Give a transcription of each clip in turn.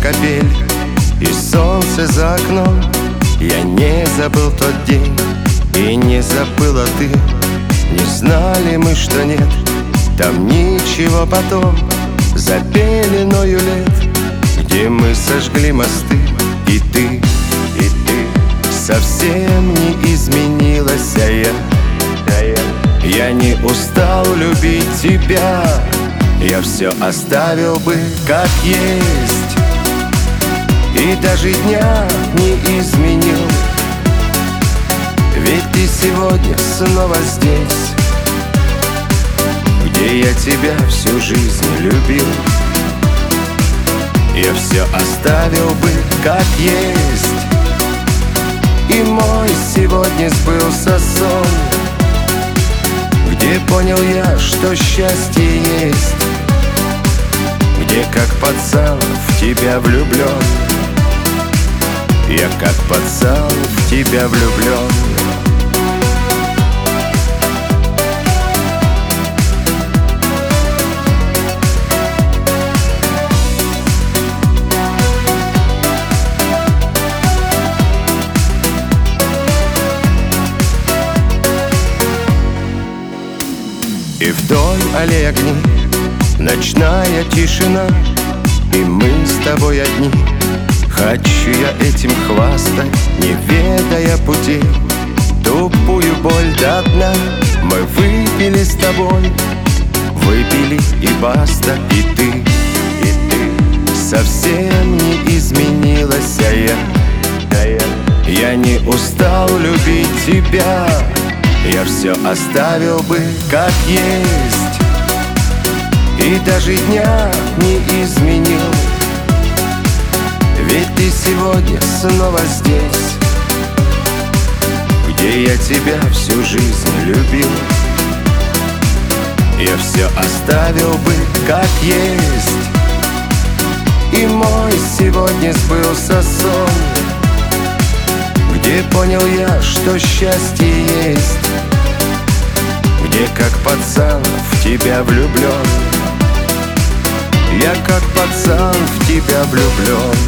капель и солнце за окном. Я не забыл тот день, и не забыла ты. Не знали мы, что нет там ничего потом, за пеленою лет, где мы сожгли мосты. И ты совсем не изменилась, я не устал любить тебя. Я все оставил бы как есть, и даже дня не изменил. Ведь ты сегодня снова здесь, где я тебя всю жизнь любил. Я все оставил бы как есть, и мой сегодня сбылся сон, где понял я, что счастье есть, где как пацан в тебя влюблен. Я как пацан в тебя влюблен. И вдоль аллей огни, ночная тишина, и мы с тобой одни. Хочу я этим хвастать, не ведая пути. Тупую боль до дна мы выпили с тобой, выпили и баста. И ты совсем не изменилась, я не устал любить тебя. Я все оставил бы как есть, и даже дня не изменил. Ведь ты сегодня снова здесь, где я тебя всю жизнь любил. Я все оставил бы как есть, и мой сегодня сбылся сон, где понял я, что счастье есть, где как пацан в тебя влюблен. Я как пацан в тебя влюблен.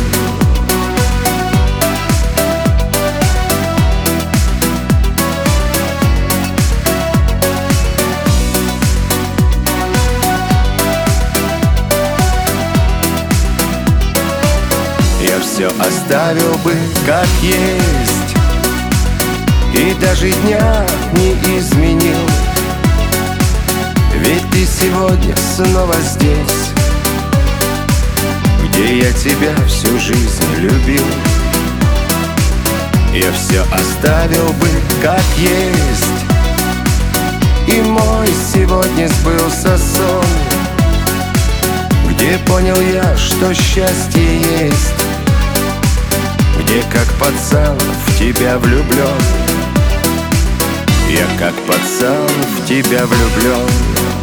Я все оставил бы как есть, и даже дня не изменил. Ведь ты сегодня снова здесь, где я тебя всю жизнь любил. Я все оставил бы как есть, и мой сегодня сбылся сон, где понял я, что счастье есть, где как пацан в тебя влюблен. Я как пацан в тебя влюблен.